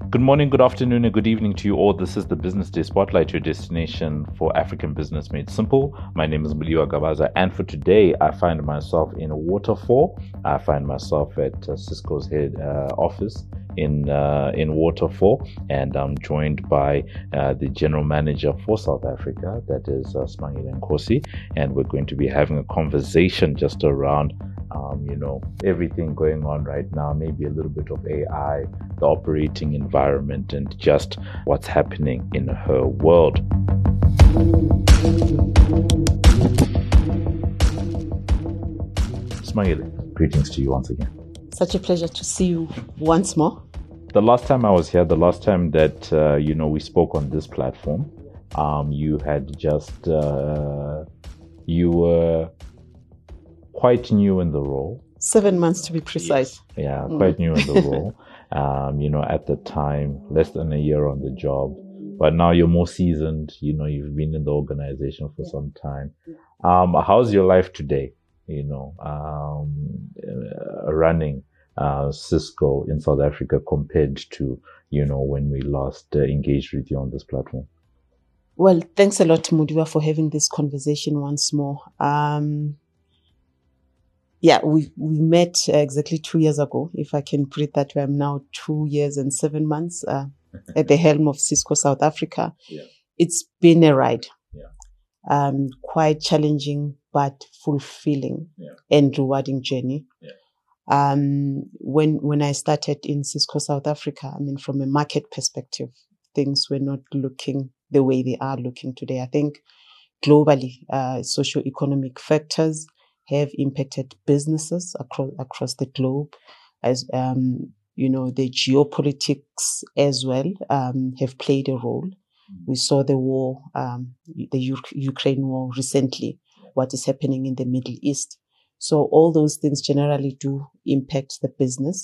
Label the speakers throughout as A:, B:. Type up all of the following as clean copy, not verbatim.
A: Good morning, good afternoon, and good evening to you all. This is the Business Day Spotlight, your destination for African business made simple. My name is Muliwa Gabaza, and for today, I find myself in a waterfall. I find myself at Cisco's head office in Waterfall, and I'm joined by the General Manager for South Africa, that is Smangile Nkosi, and we're going to be having a conversation just around everything going on right now, maybe a little bit of AI, the operating environment, and just what's happening in her world. Smangile, greetings to you once again.
B: Such a pleasure to see you once more.
A: The last time I was here, the last time that we spoke on this platform, you had just you were quite new in the role.
B: 7 months to be precise.
A: Yes. Yeah, quite new in the role. At the time, less than a year on the job. But now you're more seasoned. You've been in the organization for some time. How's your life today? Running Cisco in South Africa compared to, when we last engaged with you on this platform.
B: Well, thanks a lot, Mudiwa, for having this conversation once more. We met exactly 2 years ago, if I can put it that way. I'm now 2 years and 7 months at the helm of Cisco South Africa.
A: Yeah.
B: It's been a ride.
A: Yeah.
B: Quite challenging, but fulfilling and rewarding journey.
A: Yeah.
B: When I started in Cisco South Africa, from a market perspective, things were not looking the way they are looking today. I think globally, socio-economic factors have impacted businesses across the globe, as the geopolitics as well have played a role. We saw the war, the Ukraine war recently, what is happening in the Middle East. So all those things generally do impact the business.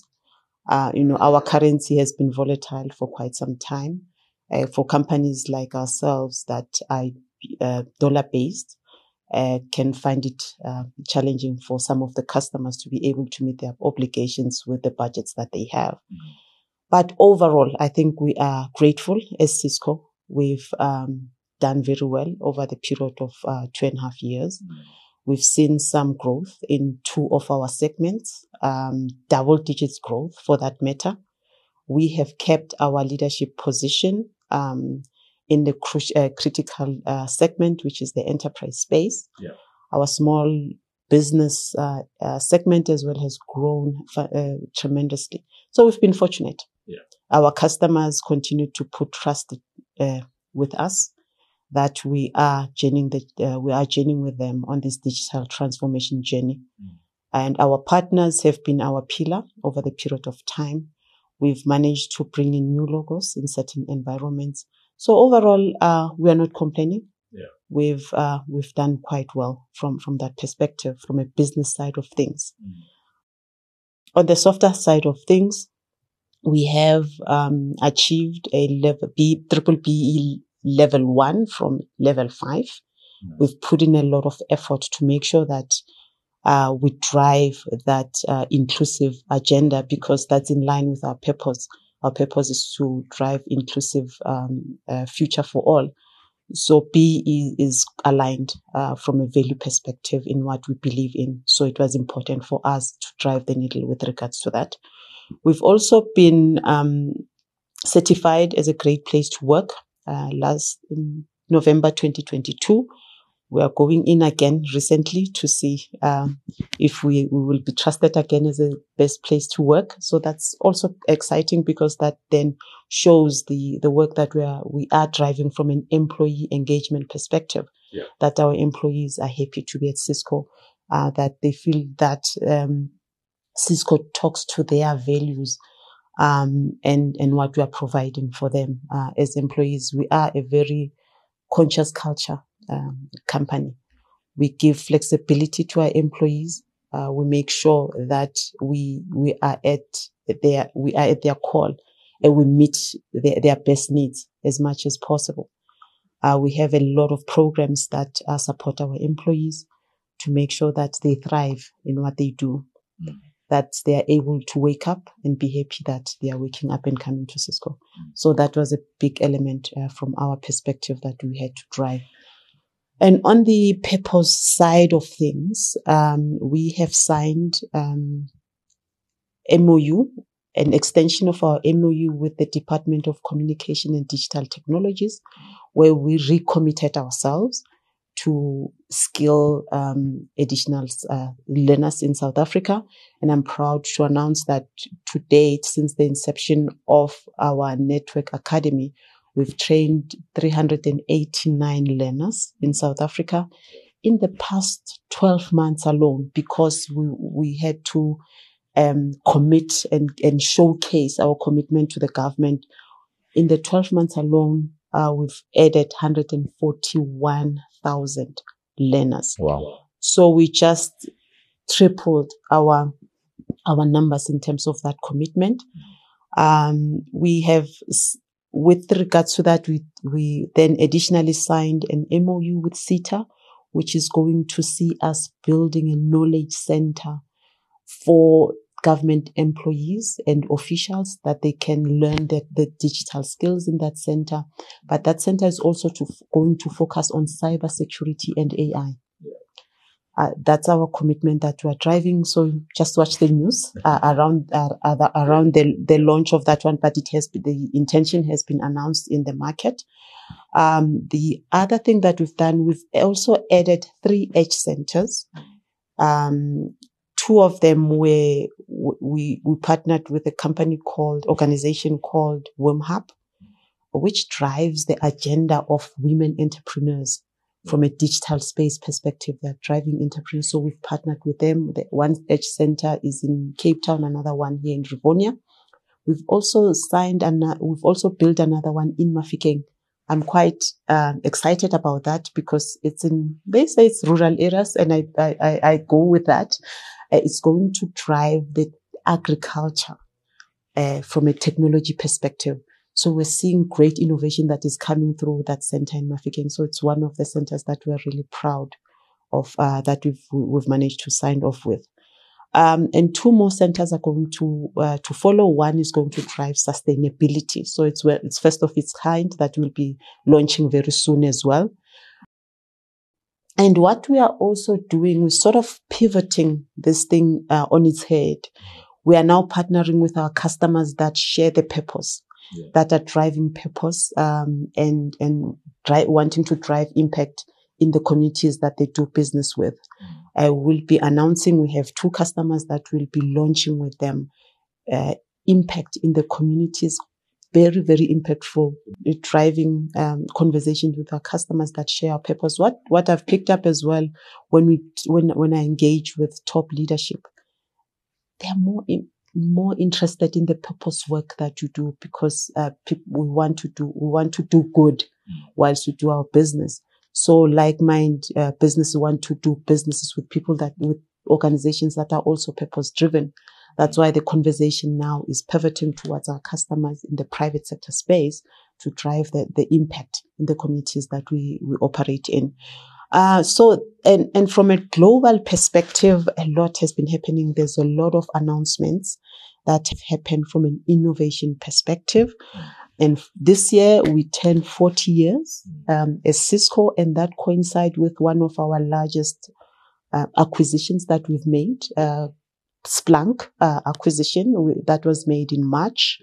B: Our currency has been volatile for quite some time. For companies like ourselves that are dollar-based, can find it challenging for some of the customers to be able to meet their obligations with the budgets that they have. Mm-hmm. But overall, I think we are grateful as Cisco. We've done very well over the period of 2.5 years. Mm-hmm. We've seen some growth in 2 of our segments, double digits growth for that matter. We have kept our leadership position in the critical segment, which is the enterprise space. Yeah. Our small business segment as well has grown tremendously. So we've been fortunate. Yeah. Our customers continue to put trust with us that we are journeying with them on this digital transformation journey. Mm. And our partners have been our pillar over the period of time. We've managed to bring in new logos in certain environments. So overall, we are not complaining. Yeah. We've done quite well from that perspective, from a business side of things. Mm. On the softer side of things, we have achieved a level BBBE level 1 from level 5. Mm. We've put in a lot of effort to make sure that we drive that inclusive agenda, because that's in line with our purpose. Our purpose is to drive inclusive future for all. So B is aligned from a value perspective in what we believe in. So it was important for us to drive the needle with regards to that. We've also been certified as a great place to work last in November 2022. We are going in again recently to see if we will be trusted again as a best place to work. So that's also exciting, because that then shows the work that we are driving from an employee engagement perspective. Yeah. That our employees are happy to be at Cisco, that they feel that Cisco talks to their values and what we are providing for them as employees. We are a very conscious culture company. We give flexibility to our employees. We make sure that we are at their call, and we meet their best needs as much as possible. We have a lot of programs that support our employees to make sure that they thrive in what they do. Mm-hmm. that they are able to wake up and be happy that they are waking up and coming to Cisco. So that was a big element from our perspective that we had to drive. And on the purpose side of things, we have signed MOU, an extension of our MOU with the Department of Communication and Digital Technologies, where we recommitted ourselves to skill additional learners in South Africa. And I'm proud to announce that to date, since the inception of our Network Academy, we've trained 389 learners in South Africa in the past 12 months alone, because we had to commit and showcase our commitment to the government. In the 12 months alone, we've added 141,000 learners.
A: Wow.
B: So we just tripled our numbers in terms of that commitment. We have, with regards to that, we then additionally signed an MOU with SETA, which is going to see us building a knowledge center for government employees and officials, that they can learn the digital skills in that center. But that center is also going to focus on cybersecurity and AI. That's our commitment that we're driving. So just watch the news around the launch of that one. But the intention has been announced in the market. The other thing that we've done, we've also added 3 edge centers. 2 of them were we partnered with a organization called WomHub, which drives the agenda of women entrepreneurs from a digital space perspective. They're driving entrepreneurs. So we've partnered with them. The one edge center is in Cape Town, another one here in Rivonia. We've also built another one in Mafikeng. I'm quite excited about that, because they say it's rural areas, and I go with that. It's going to drive the agriculture from a technology perspective. So we're seeing great innovation that is coming through that center in Mafikeng. So it's one of the centers that we're really proud of, that we've managed to sign off with. And 2 more centers are going to follow. One is going to drive sustainability. So it's first of its kind that will be launching very soon as well. And what we are also doing, we're sort of pivoting this thing on its head. We are now partnering with our customers that share the purpose, that are driving purpose, and wanting to drive impact in the communities that they do business with. I will be announcing, we have 2 customers that will be launching with them, impact in the communities. Very, very impactful, driving conversations with our customers that share our purpose. What I've picked up as well, when I engage with top leadership, they're more interested in the purpose work that you do, because we want to do good whilst we do our business. So like-minded businesses want to do businesses with with organizations that are also purpose driven. That's why the conversation now is pivoting towards our customers in the private sector space to drive the impact in the communities that we operate in. So from a global perspective, a lot has been happening. There's a lot of announcements that have happened from an innovation perspective. And this year we turn 40 years as Cisco, and that coincides with one of our largest acquisitions that we've made, Splunk acquisition that was made in March.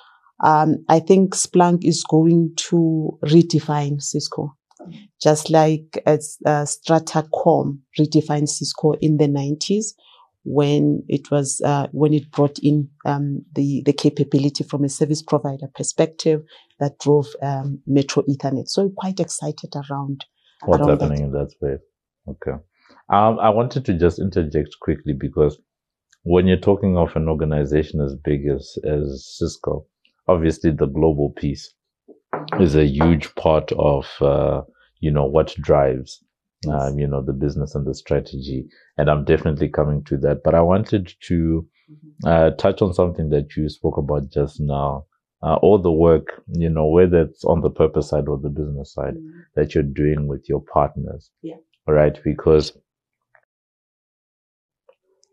B: I think Splunk is going to redefine Cisco, just like as Stratacom redefined Cisco in the 90s when it brought in the capability from a service provider perspective that drove Metro Ethernet. So I'm quite excited around
A: what's happening in that space. Okay. I wanted to just interject quickly, because when you're talking of an organization as big as Cisco, obviously the global piece is a huge part of, what drives, the business and the strategy. And I'm definitely coming to that. But I wanted to touch on something that you spoke about just now. All the work, whether it's on the purpose side or the business side, that you're doing with your partners.
B: Yeah.
A: Right? Because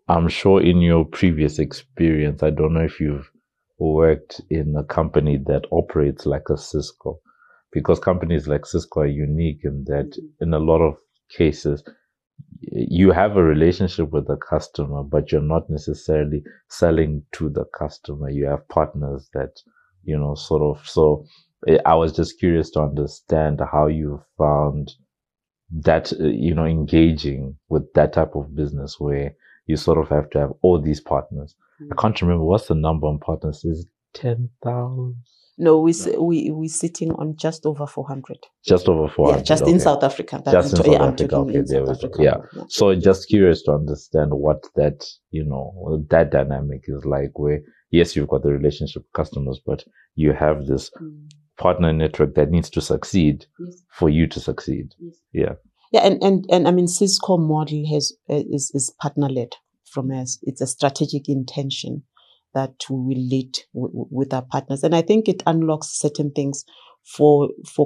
A: I'm sure in your previous experience, I don't know if you've worked in a company that operates like a Cisco, because companies like Cisco are unique in that in a lot of cases, you have a relationship with the customer, but you're not necessarily selling to the customer. You have partners that, sort of. So I was just curious to understand how you found that, engaging with that type of business where you sort of have to have all these partners. I can't remember what's the number on partners. Is it 10,000?
B: No, we sitting on just over 400.
A: Just over 400.
B: Yeah, just in South Africa.
A: Just in South Africa.
B: I'm talking
A: Okay,
B: in
A: there
B: South
A: we go.
B: Africa.
A: Yeah. So just curious to understand what that, that dynamic is like where, yes, you've got the relationship with customers, but you have this partner network that needs to succeed for you to succeed. Yeah.
B: Yeah, and I mean, Cisco model is partner led from us. It's a strategic intention that we will lead with our partners, and I think it unlocks certain things for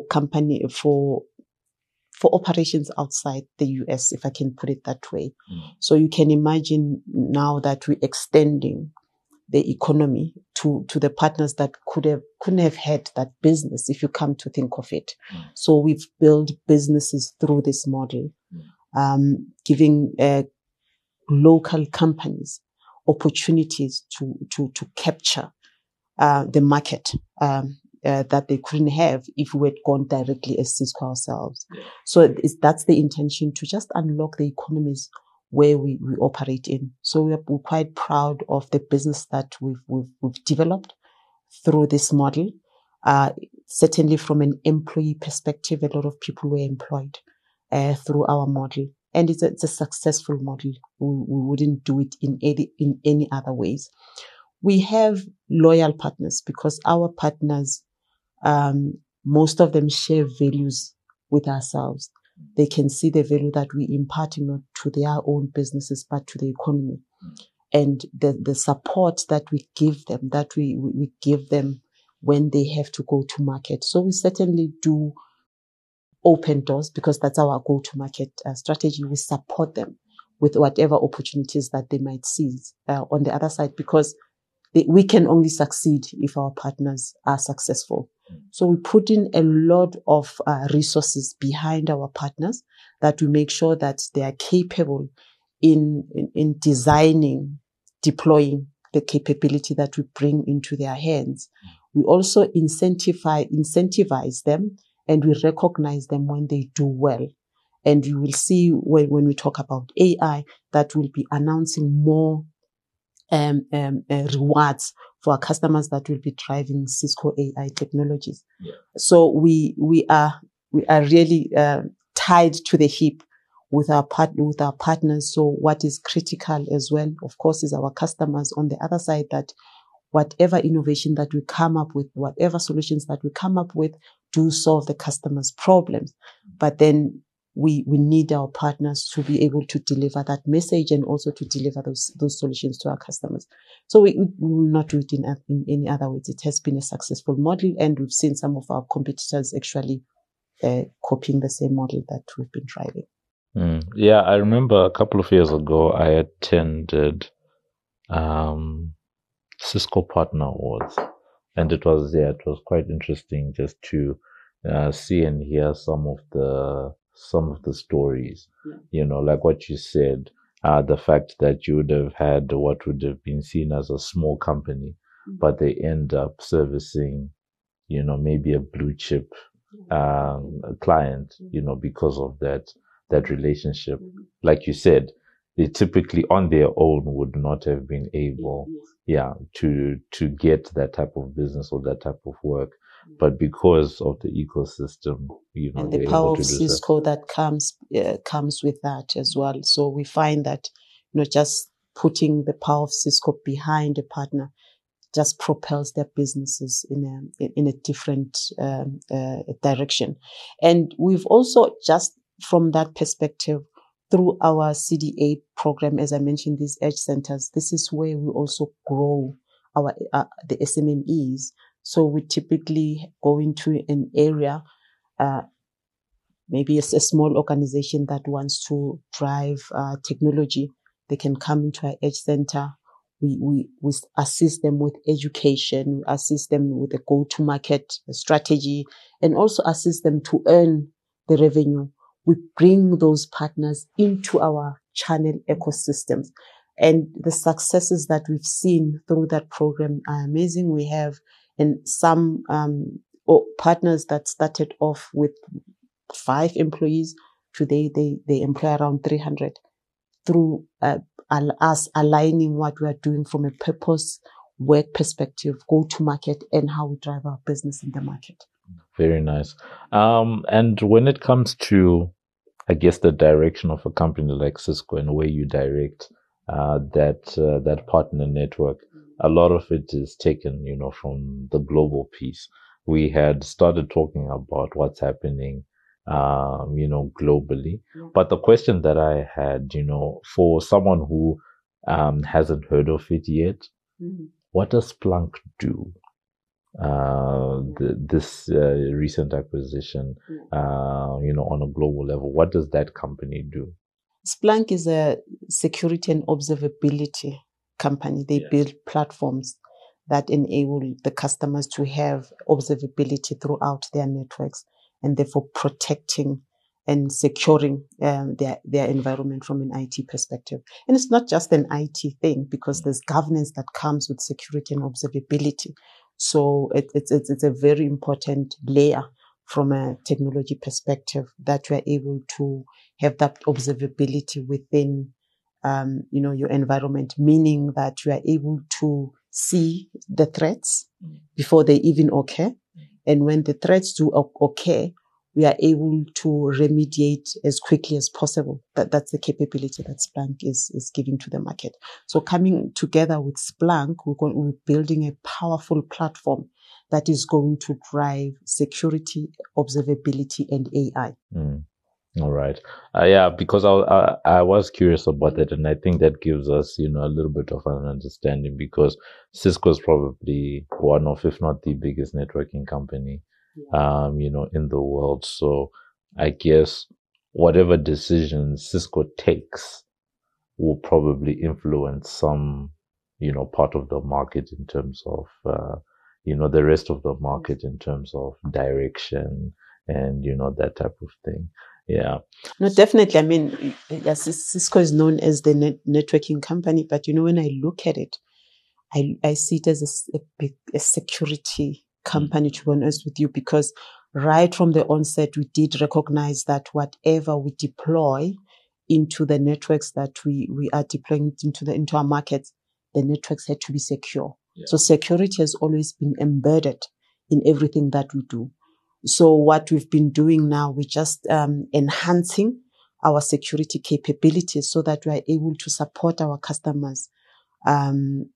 B: operations outside the US, if I can put it that way. So you can imagine now that we're extending the economy to the partners that couldn't have had that business if you come to think of it. So we've built businesses through this model, giving local companies opportunities to capture the market that they couldn't have if we had gone directly as Cisco ourselves. So that's the intention, to just unlock the economies where we operate in. So we're quite proud of the business that we've developed through this model. Certainly from an employee perspective, a lot of people were employed through our model. And it's a successful model. We wouldn't do it in any other ways. We have loyal partners because our partners, most of them share values with ourselves. They can see the value that we imparting not to their own businesses, but to the economy. And the support that we give them, that we give them when they have to go to market. So we certainly do open doors because that's our go-to-market strategy. We support them with whatever opportunities that they might seize on the other side, because we can only succeed if our partners are successful. So we put in a lot of resources behind our partners that we make sure that they are capable in designing, deploying the capability that we bring into their hands. We also incentivize them, and we recognize them when they do well. And you will see when we talk about AI that we'll be announcing more rewards for our customers that will be driving Cisco AI technologies. Yeah. So we are really tied to the hip with our partners. So what is critical as well, of course, is our customers on the other side, that whatever innovation that we come up with, whatever solutions that we come up with, do solve the customer's problems. But then we need our partners to be able to deliver that message and also to deliver those solutions to our customers. So we will not do it in any other ways. It has been a successful model, and we've seen some of our competitors actually copying the same model that we've been driving.
A: Yeah, I remember a couple of years ago I attended Cisco Partner Awards, and it was quite interesting just to see and hear some of the stories, like what you said, the fact that you would have had what would have been seen as a small company, but they end up servicing, maybe a blue chip client, because of that relationship. Like you said, they typically on their own would not have been able, to get that type of business or that type of work. But because of the ecosystem,
B: and the power of Cisco that comes with that as well. So we find that, just putting the power of Cisco behind a partner just propels their businesses in a different direction. And we've also, just from that perspective, through our CDA program, as I mentioned, these edge centers, this is where we also grow the SMMEs. So we typically go into an area, maybe it's a small organization that wants to drive technology They can come into our Edge Center. We assist them with education, we assist them with a go-to-market strategy, and also assist them to earn the revenue. We bring those partners into our channel ecosystems. And the successes that we've seen through that program are amazing. We have some partners that started off with 5 employees. Today, they employ around 300 through us aligning what we are doing from a purpose, work perspective, go to market, and how we drive our business in the market.
A: Very nice. And when it comes to, I guess, the direction of a company like Cisco and where you direct that partner network, a lot of it is taken, from the global piece. We had started talking about what's happening, globally. Yeah. But the question that I had, for someone who hasn't heard of it yet, what does Splunk do? This recent acquisition, on a global level, what does that company do?
B: Splunk is a security and observability company. They build platforms that enable the customers to have observability throughout their networks, and therefore protecting and securing their environment from an IT perspective. And it's not just an IT thing, because there's governance that comes with security and observability. So it's a very important layer from a technology perspective, that you are able to have that observability within your environment, meaning that you are able to see the threats before they even occur. And when the threats do occur, we are able to remediate as quickly as possible. That's the capability that Splunk is giving to the market. So coming together with Splunk, we're building a powerful platform that is going to drive security, observability, and AI.
A: All right. Because I was curious about that, and I think that gives us, a little bit of an understanding, because Cisco is probably one of, if not the biggest networking company, in the world. So I guess whatever decisions Cisco takes will probably influence some, part of the market in terms of, the rest of the market in terms of direction and, that type of thing. Yeah.
B: No, definitely. I mean, Cisco is known as the networking company, but when I look at it, I see it as a security company, to be honest with you, because right from the onset, we did recognize that whatever we deploy into the networks that we are deploying into our markets, the networks had to be secure. Yeah. So security has always been embedded in everything that we do. So what we've been doing now, we're just enhancing our security capabilities so that we are able to support our customers in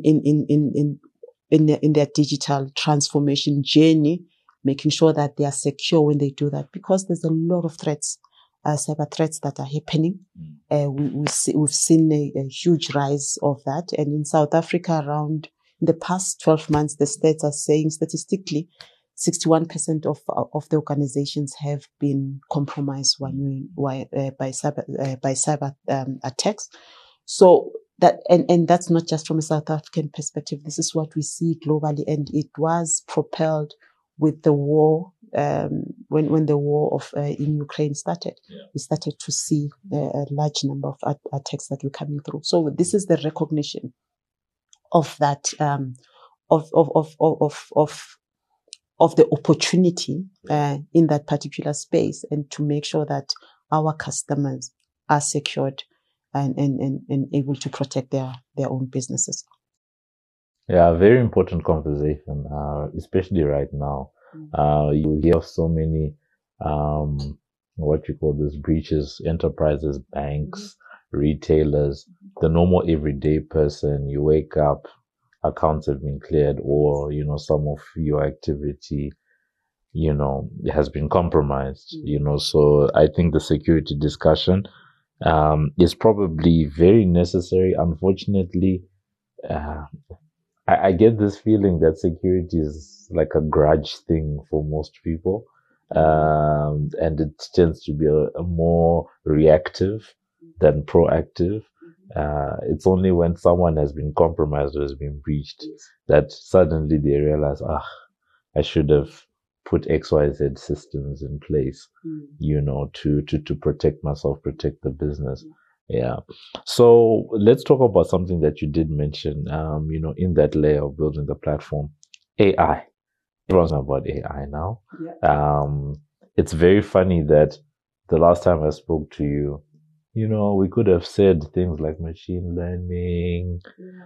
B: their digital transformation journey, making sure that they are secure when they do that, because there's a lot of threats, cyber threats that are happening. We've seen a huge rise of that, and in South Africa, around in the past 12 months, the stats are saying statistically 61% of the organizations have been compromised by cyber attacks. So that and that's not just from a South African perspective. This is what we see globally, and it was propelled with the war. When the war in Ukraine started, we started to see a large number of attacks that were coming through. So this is the recognition of that of the opportunity in that particular space, and to make sure that our customers are secured and able to protect their own businesses.
A: Yeah, very important conversation, especially right now. You hear of so many, what you call this, breaches, enterprises, banks, retailers, the normal everyday person. You wake up, accounts have been cleared, or, some of your activity, has been compromised, so I think the security discussion, is probably very necessary. Unfortunately, I get this feeling that security is like a grudge thing for most people. And it tends to be a more reactive than proactive. It's only when someone has been compromised or has been breached that suddenly they realize, I should have put XYZ systems in place, to protect myself, protect the business. Yeah. So let's talk about something that you did mention, in that layer of building the platform, AI. Everyone's talking about AI now. It's very funny that the last time I spoke to you, we could have said things like machine learning,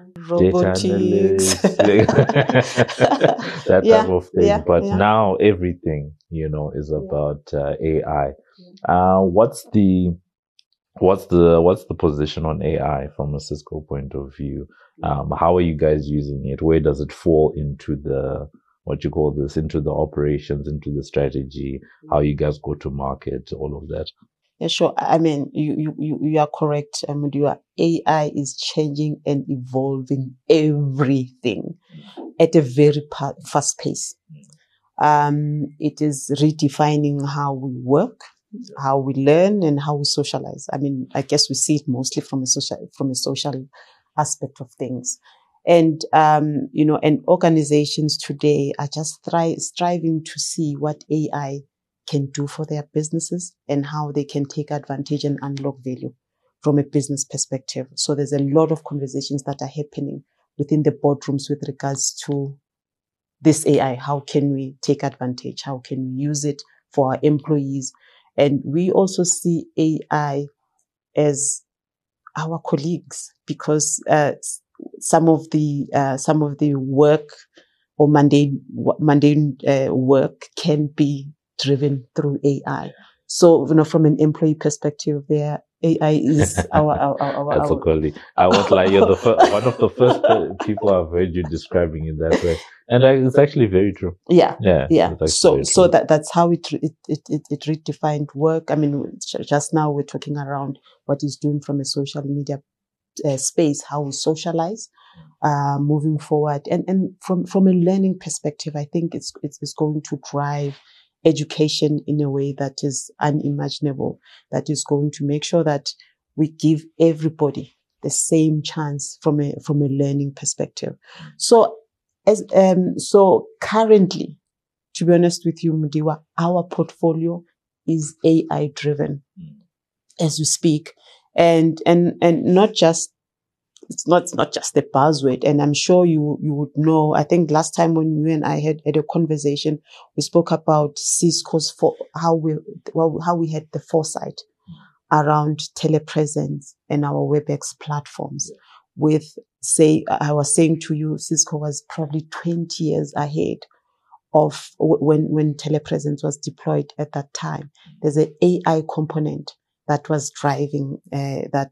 B: robotics,
A: data analyst, that type of thing. But now everything, is about AI. What's the position on AI from a Cisco point of view? How are you guys using it? Where does it fall into into the operations, into the strategy, how you guys go to market, all of that?
B: Yeah, sure. I mean, you are correct. AI is changing and evolving everything at a very fast pace. It is redefining how we work, how we learn, and how we socialize. I mean, I guess we see it mostly from a social aspect of things. And, and organizations today are just striving to see what AI can do for their businesses and how they can take advantage and unlock value from a business perspective. So there's a lot of conversations that are happening within the boardrooms with regards to this AI. How can we take advantage? How can we use it for our employees? And we also see AI as our colleagues, because some of the work or mundane work can be driven through AI. So, from an employee perspective, there AI is our
A: That's a colleague. I won't lie, you're one of the first people I've heard you describing in that way, and it's actually very true.
B: Yeah. So that's how it redefined work. I mean, just now we're talking around what it's doing from a social media space, how we socialize, moving forward, and from a learning perspective, I think it's going to drive education in a way that is unimaginable, that is going to make sure that we give everybody the same chance from a learning perspective. So currently, to be honest with you, Mudiwa, our portfolio is AI driven as we speak, and not just, it's not just a buzzword. And I'm sure you would know, I think last time when you and I had a conversation, we spoke about Cisco's how we had the foresight around telepresence and our WebEx platforms. I was saying to you, Cisco was probably 20 years ahead of when telepresence was deployed at that time. There's an AI component that was driving that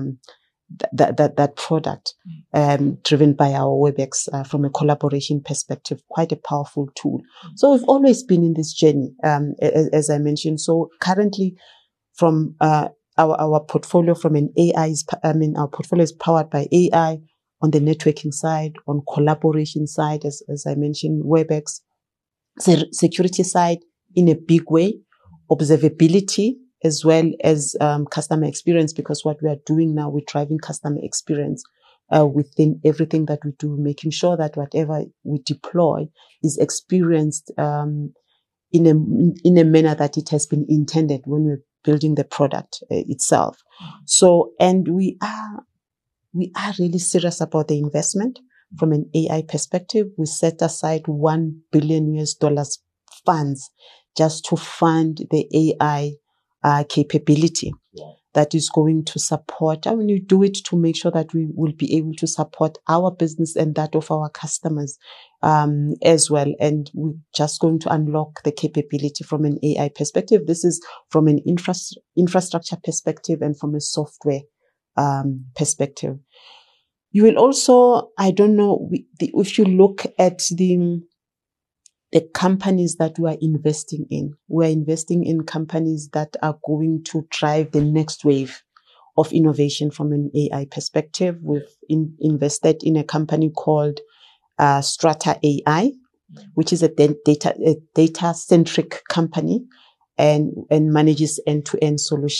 B: product, driven by our WebEx, from a collaboration perspective, quite a powerful tool. So we've always been in this journey, as I mentioned. So currently, from our portfolio from an AI, our portfolio is powered by AI on the networking side, on collaboration side, as I mentioned, WebEx, security side in a big way, observability, as well as customer experience, because what we are doing now, we're driving customer experience within everything that we do, making sure that whatever we deploy is experienced in a manner that it has been intended when we're building the product itself. So, and we are really serious about the investment from an AI perspective. We set aside $1 billion funds just to fund the AI capability that is going to support. And when you do it to make sure that we will be able to support our business and that of our customers as well. And we're just going to unlock the capability from an AI perspective. This is from an infrastructure perspective and from a software perspective. You will also, I don't know, if you look at the companies that we are investing in, we're investing in companies that are going to drive the next wave of innovation from an AI perspective. We've invested in a company called Strata AI, which is a data-centric company and manages end-to-end solution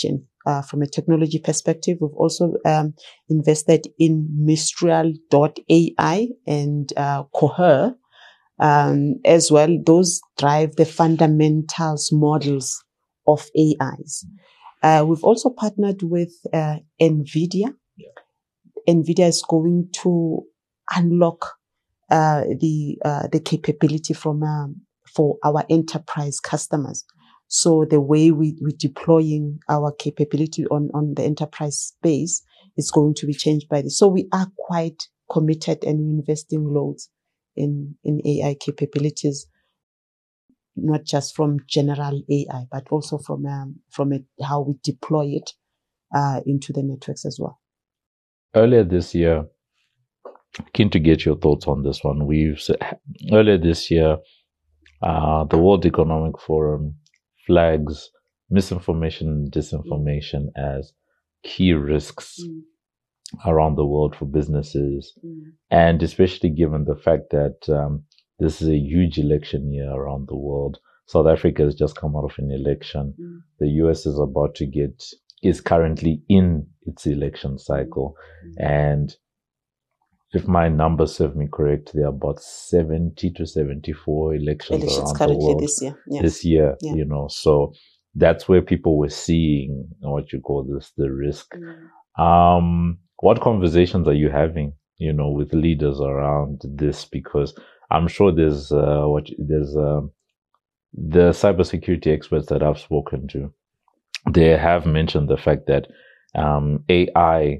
B: from a technology perspective. We've also invested in Mistral.ai and Coher as well. Those drive the fundamentals models of AIs. We've also partnered with NVIDIA. Yeah. NVIDIA is going to unlock the capability for our enterprise customers. So the way we're deploying our capability on the enterprise space is going to be changed by this. So we are quite committed and investing loads in AI capabilities, not just from general AI, but also from how we deploy it into the networks as well.
A: Earlier this year, keen to get your thoughts on this one. Earlier this year, the World Economic Forum flags misinformation and disinformation as key risks around the world for businesses, and especially given the fact that this is a huge election year around the world. South Africa has just come out of an election. The US is currently in its election cycle, and if my numbers serve me correct, there are about 70 to 74 elections around the world this year. Yeah. So that's where people were seeing what you call the risk. What conversations are you having, with leaders around this? Because I'm sure there's the cybersecurity experts that I've spoken to. They have mentioned the fact that AI,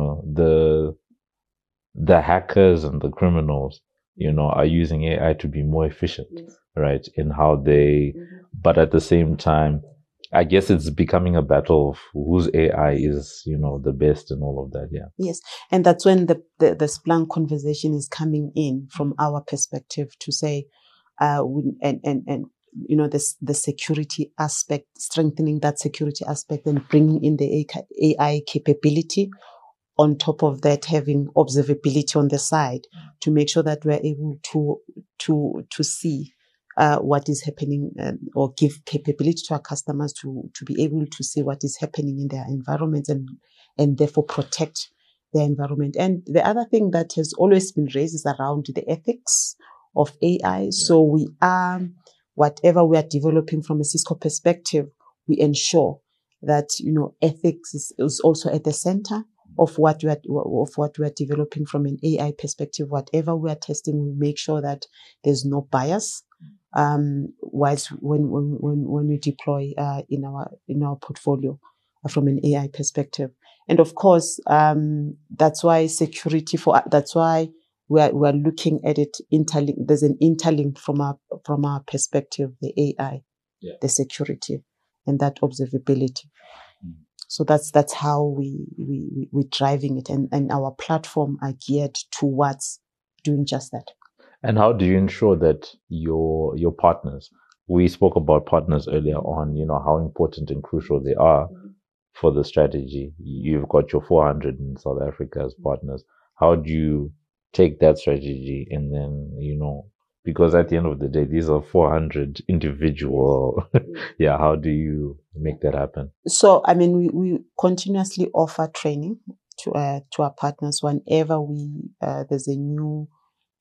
A: the hackers and the criminals, are using AI to be more efficient, right, in how they, but at the same time, I guess it's becoming a battle of whose AI is, the best and all of that. Yeah.
B: Yes. And that's when the Splunk conversation is coming in from our perspective to say, the security aspect, strengthening that security aspect and bringing in the AI capability. On top of that, having observability on the side to make sure that we're able to see what is happening, or give capability to our customers to be able to see what is happening in their environments and therefore protect their environment. And the other thing that has always been raised is around the ethics of AI. Yeah. So whatever we are developing from a Cisco perspective, we ensure that, ethics is also at the center of what we are developing from an AI perspective. Whatever we are testing, we make sure that there's no bias. Whilst when we deploy in our portfolio from an AI perspective, and of course that's why that's why we are looking at it interlinked. There's an interlink from our perspective, the AI, the security, and that observability. So that's how we're driving it, and our platform are geared towards doing just that.
A: And how do you ensure that your partners, we spoke about partners earlier on, how important and crucial they are for the strategy. You've got your 400 in South Africa as partners. How do you take that strategy and then, because at the end of the day, these are 400 individual. Yeah. How do you make that happen?
B: So, we continuously offer training to our partners whenever there's a new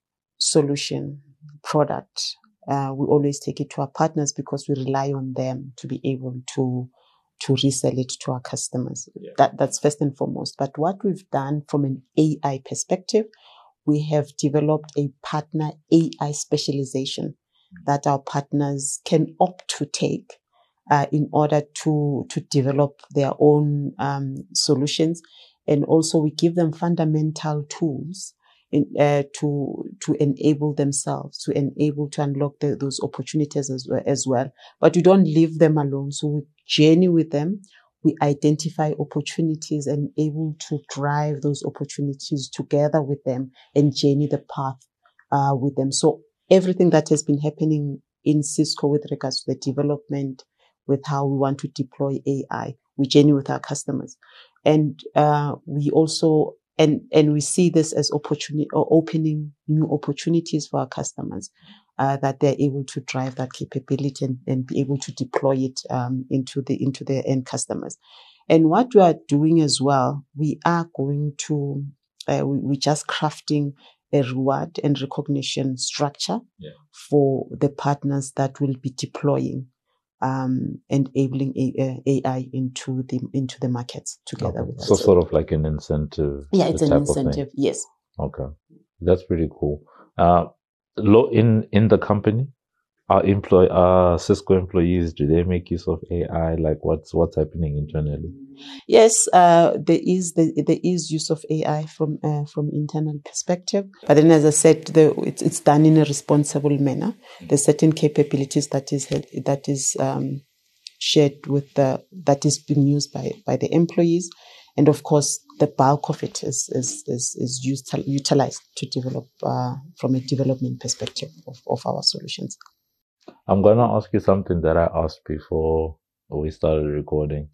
B: solution product. We always take it to our partners because we rely on them to be able to resell it to our customers. Yeah. That's first and foremost. But what we've done from an AI perspective, we have developed a partner AI specialization that our partners can opt to take in order to develop their own solutions. And also we give them fundamental tools to enable themselves, to unlock those opportunities as well. But we don't leave them alone. So we journey with them. We identify opportunities and able to drive those opportunities together with them and journey the path with them. So everything that has been happening in Cisco with regards to the development, with how we want to deploy AI, we journey with our customers. And we also and we see this as opportunity or opening new opportunities for our customers, that they're able to drive that capability and be able to deploy it into their end customers. And what we are doing as well, we are going to, we're just crafting a reward and recognition structure for the partners that will be deploying enabling AI into the markets together with us.
A: So sort of like an incentive.
B: Yeah, it's an incentive. Yes.
A: Okay, that's pretty cool. In the company, are Cisco employees, do they make use of AI? Like what's happening internally?
B: Yes, there is use of AI from internal perspective. But then, as I said, it's done in a responsible manner. There's certain capabilities that is shared with that is being used by the employees, and of course, the bulk of it is utilized to develop from a development perspective of our solutions.
A: I'm gonna ask you something that I asked before we started recording.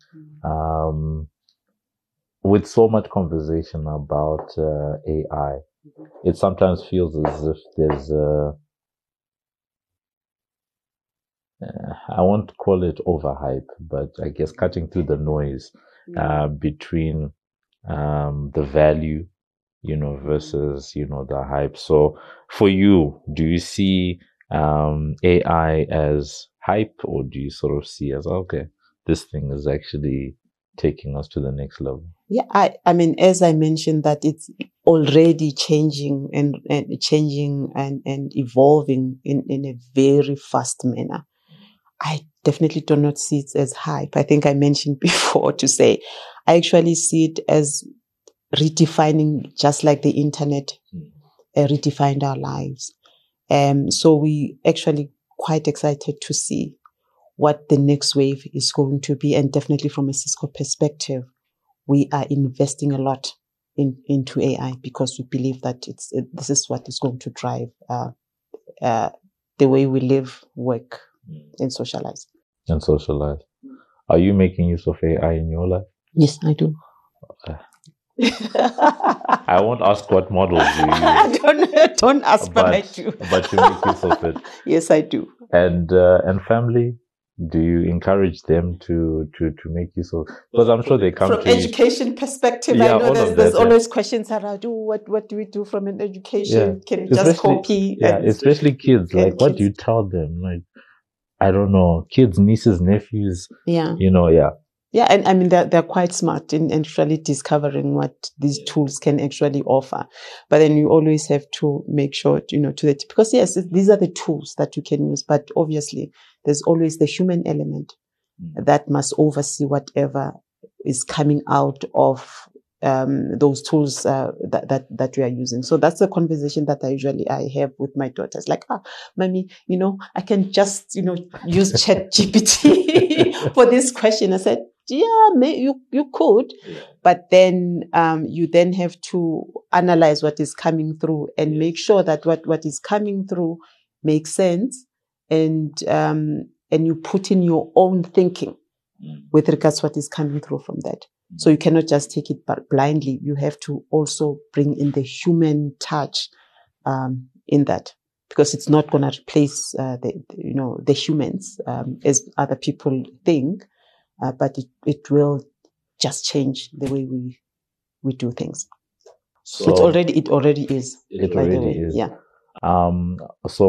A: With so much conversation about AI, it sometimes feels as if there's I won't call it overhype, but I guess cutting through the noise between the value, versus, the hype. So for you, do you see AI as hype, or do you sort of see as, okay, this thing is actually taking us to the next level?
B: Yeah, I mean, as I mentioned, that it's already changing and evolving in a very fast manner. I definitely do not see it as hype. I think I mentioned before to say, I actually see it as redefining, just like the internet redefined our lives. So we actually quite excited to see what the next wave is going to be. And definitely from a Cisco perspective, we are investing a lot into AI because we believe that this is what is going to drive the way we live, work, and socialize.
A: Are you making use of AI in your life?
B: Yes, I do.
A: I won't ask what models you use.
B: Don't ask, but I do.
A: But you make use of it.
B: Yes, I do.
A: And family, do you encourage them to make use of? Because I'm sure they come
B: from
A: to
B: education perspective. I know there's always questions around. What do we do from an education? Can we just copy?
A: Especially kids. Like, what do you tell them? Like, I don't know, kids, nieces, nephews.
B: Yeah. Yeah, and I mean they're quite smart in actually discovering what these tools can actually offer. But then you always have to make sure, because yes, these are the tools that you can use, but obviously there's always the human element that must oversee whatever is coming out of those tools that we are using. So that's the conversation that I have with my daughters. Like, mommy, I can just, use ChatGPT for this question. I said, yeah, you could, but then you then have to analyze what is coming through and make sure that what is coming through makes sense, and you put in your own thinking with regards to what is coming through from that. So you cannot just take it blindly. You have to also bring in the human touch in that, because it's not going to replace the humans as other people think. But it will just change the way we do things. So it already is.
A: It already is. Yeah. So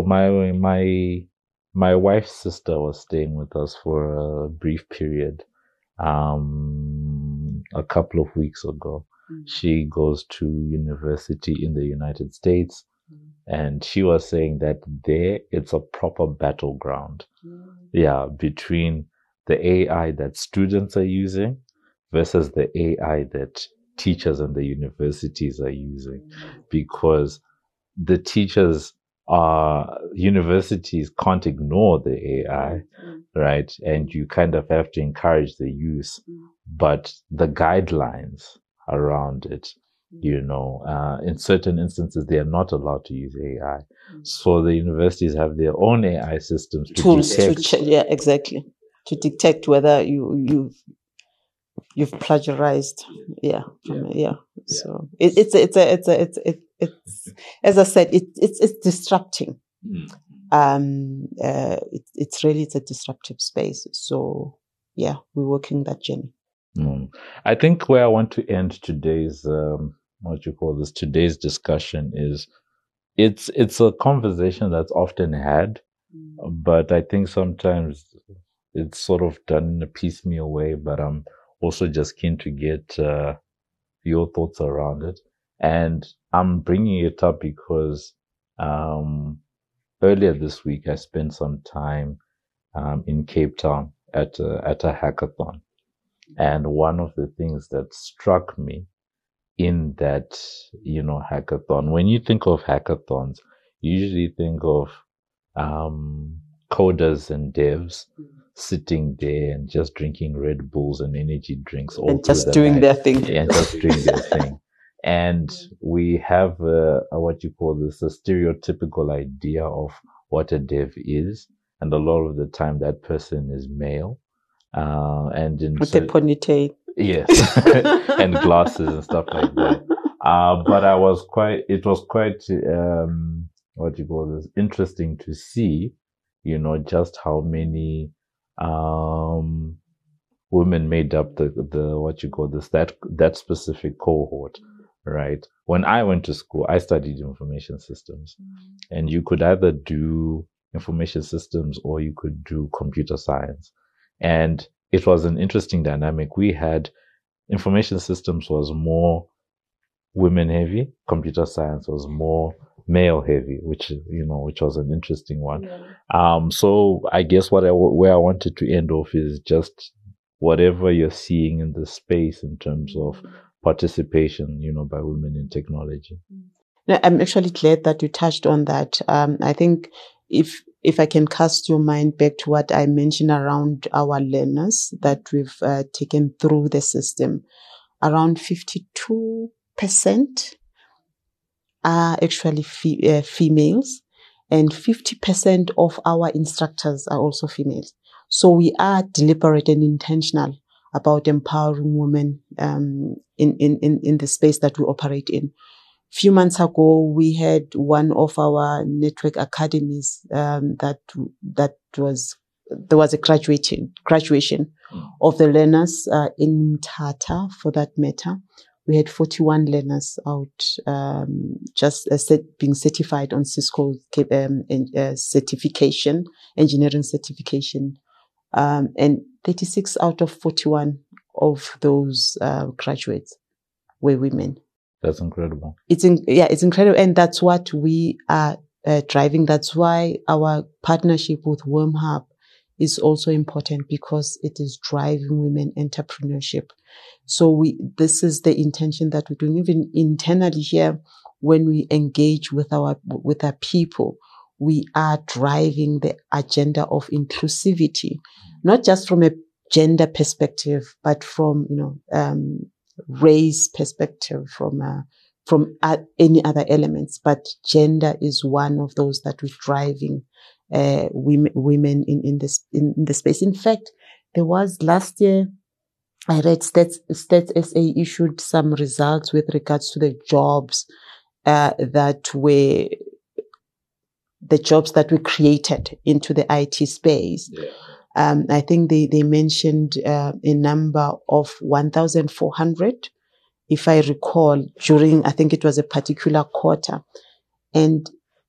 A: my wife's sister was staying with us for a brief period. A couple of weeks ago, she goes to university in the United States, and she was saying that there it's a proper battleground. Yeah, between the AI that students are using versus the AI that teachers and the universities are using, because the universities can't ignore the AI, right? And you kind of have to encourage the use, but the guidelines around it, in certain instances, they are not allowed to use AI. So the universities have their own AI systems
B: tools exactly, to detect whether you've plagiarized. So it's as I said, it's disrupting. It's a disruptive space. So yeah, we're working that journey.
A: I think where I want to end today's today's discussion is it's a conversation that's often had, but I think sometimes it's sort of done in a piecemeal way. But I'm also just keen to get your thoughts around it, and I'm bringing it up because um, earlier this week I spent some time in Cape Town at a hackathon. And one of the things that struck me in that, hackathon, when you think of hackathons, you usually think of coders and devs sitting there and just drinking Red Bulls and energy drinks all
B: and
A: through
B: just
A: the
B: doing
A: night.
B: their thing.
A: And just doing their thing. And we have a stereotypical idea of what a dev is. And a lot of the time that person is male. And
B: with a ponytail.
A: Yes, and glasses and stuff like that. But it was quite, interesting to see, just how many, women made up that specific cohort, right? When I went to school, I studied information systems, and you could either do information systems or you could do computer science. And it was an interesting dynamic. We had information systems was more women heavy, computer science was more male heavy, which was an interesting one. Yeah. So I guess where I wanted to end off is just whatever you're seeing in the space in terms of participation, by women in technology.
B: No, I'm actually glad that you touched on that. I think if I can cast your mind back to what I mentioned around our learners that we've taken through the system, around 52% are actually females, and 50% of our instructors are also females. So we are deliberate and intentional about empowering women in the space that we operate in. Few months ago, we had one of our network academies there was a graduation of the learners in Mthatha, for that matter. We had 41 learners out being certified on Cisco certification, engineering certification, and 36 out of 41 of those graduates were women.
A: That's incredible.
B: It's incredible. And that's what we are driving. That's why our partnership with WormHub is also important, because it is driving women entrepreneurship. So this is the intention that we're doing. Even internally here, when we engage with our people, we are driving the agenda of inclusivity, not just from a gender perspective, but from, race perspective, from any other elements. But gender is one of those that we're driving women in the space. In fact, there was last year, I read Stats SA issued some results with regards to the jobs that were created into the IT space. Yeah. I think they mentioned a number of 1,400, if I recall, during, I think it was a particular quarter, and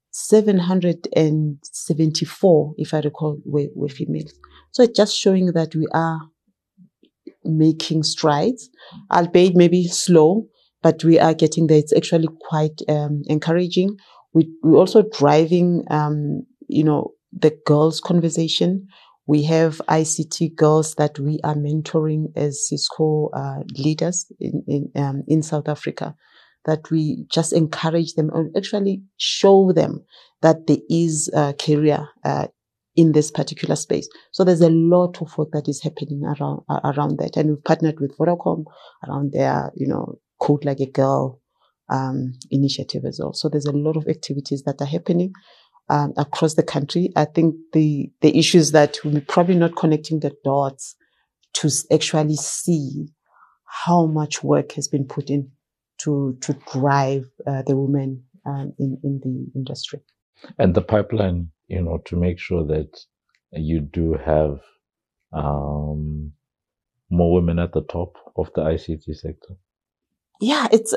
B: 774, if I recall, were females. So it's just showing that we are making strides, albeit maybe slow, but we are getting there. It's actually quite encouraging. We're also driving, the girls' conversation. We have ICT girls that we are mentoring as Cisco leaders in South Africa, that we just encourage them and actually show them that there is a career in this particular space. So there's a lot of work that is happening around that. And we've partnered with Vodacom around their, Code Like a Girl initiative as well. So there's a lot of activities that are happening across the country. I think the issue is that we're probably not connecting the dots to actually see how much work has been put in to drive the women in the industry.
A: And the pipeline, to make sure that you do have more women at the top of the ICT sector?
B: Yeah, it's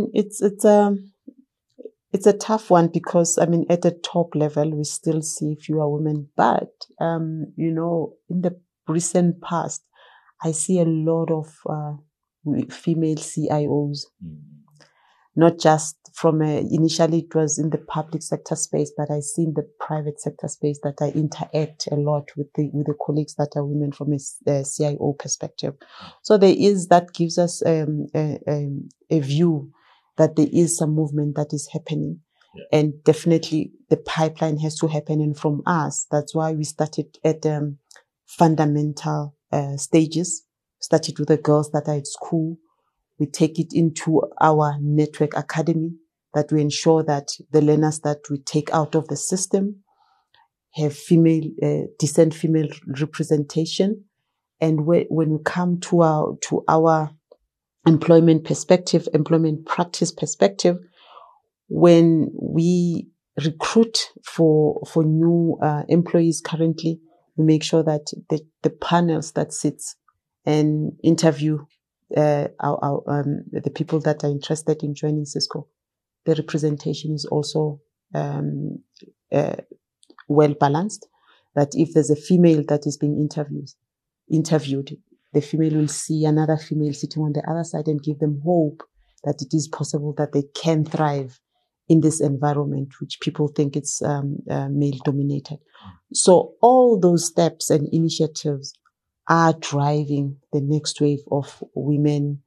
B: a tough one because, I mean, at the top level, we still see fewer women. But, in the recent past, I see a lot of female CIOs, not just initially it was in the public sector space, but I see in the private sector space that I interact a lot with the colleagues that are women from a CIO perspective. So that gives us a view that there is some movement that is happening. Yeah. And definitely the pipeline has to happen. And from us, that's why we started at fundamental stages, started with the girls that are at school. We take it into our network academy, that we ensure that the learners that we take out of the system have decent female representation. And when we come to our employment practice perspective, when we recruit for new employees currently, we make sure that the panels that sits and interview the people that are interested in joining Cisco, the representation is also well balanced. That if there's a female that is being interviewed, the female will see another female sitting on the other side and give them hope that it is possible that they can thrive in this environment, which people think it's male dominated. So all those steps and initiatives are driving the next wave of women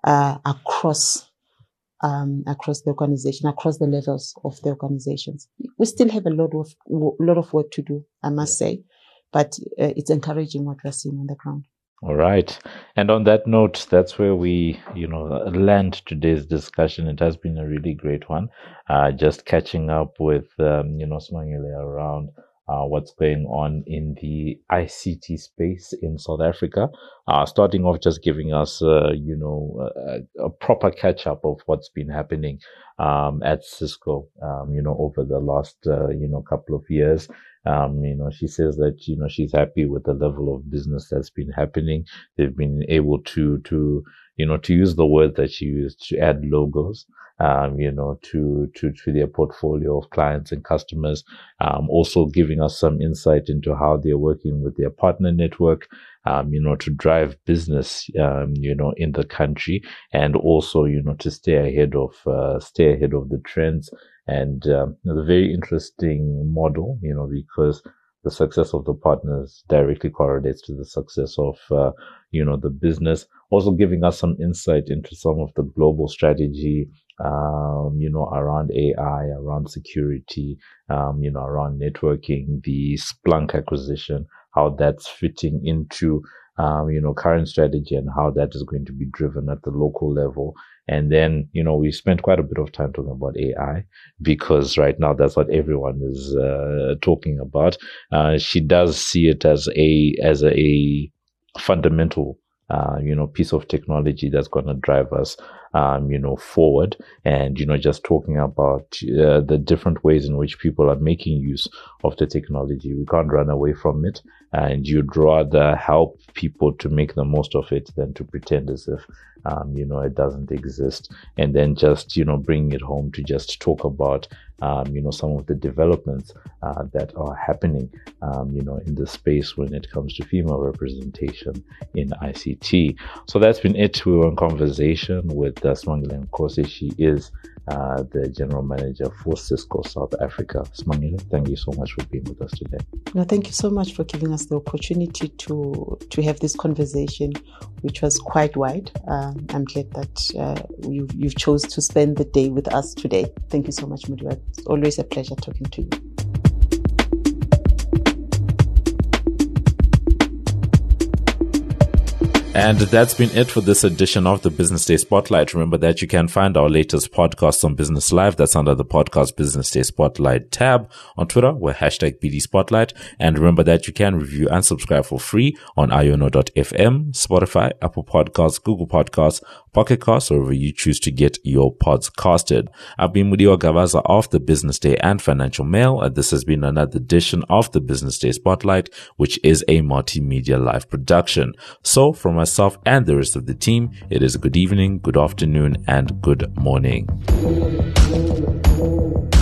B: across the organization, across the levels of the organizations. We still have a lot of work to do, I must say, but it's encouraging what we're seeing on the ground.
A: All right. And on that note, that's where we, land today's discussion. It has been a really great one. Just catching up with, Smangile around what's going on in the ICT space in South Africa. Starting off just giving us, a proper catch up of what's been happening at Cisco, over the last, couple of years. She says that, she's happy with the level of business that's been happening. They've been able to use the word that she used, to add logos, to their portfolio of clients and customers. Also giving us some insight into how they're working with their partner network, to drive business, in the country, and also, to stay ahead of the trends. And a very interesting model, because the success of the partners directly correlates to the success of, the business. Also giving us some insight into some of the global strategy, around AI, around security, around networking, the Splunk acquisition, how that's fitting into, current strategy and how that is going to be driven at the local level. And then, we spent quite a bit of time talking about AI because right now that's what everyone is talking about. She does see it as a fundamental, piece of technology that's going to drive us, forward. And, just talking about the different ways in which people are making use of the technology. We can't run away from it. And you'd rather help people to make the most of it than to pretend as if, it doesn't exist. And then just, bringing it home to just talk about, some of the developments that are happening, in the space when it comes to female representation in ICT. So that's been it. We were in conversation with Smangile Nkosi. She is the general manager for Cisco South Africa. Smangile, thank you so much for being with us today.
B: No, thank you so much for giving us the opportunity to have this conversation, which was quite wide. I'm glad that you've chose to spend the day with us today. Thank you so much, Mudiwa. It's always a pleasure talking to you.
A: And that's been it for this edition of the Business Day Spotlight. Remember that you can find our latest podcast on Business Live. That's under the podcast Business Day Spotlight tab. On Twitter, we're #BD Spotlight. And remember that you can review and subscribe for free on iono.fm, Spotify, Apple Podcasts, Google Podcasts, Pocket Casts, or wherever you choose to get your pods casted. I've been Mudiwa Gavaza of the Business Day and Financial Mail, and this has been another edition of the Business Day Spotlight, which is a multimedia live production. So from us myself and the rest of the team, it is good evening, good afternoon, and good morning.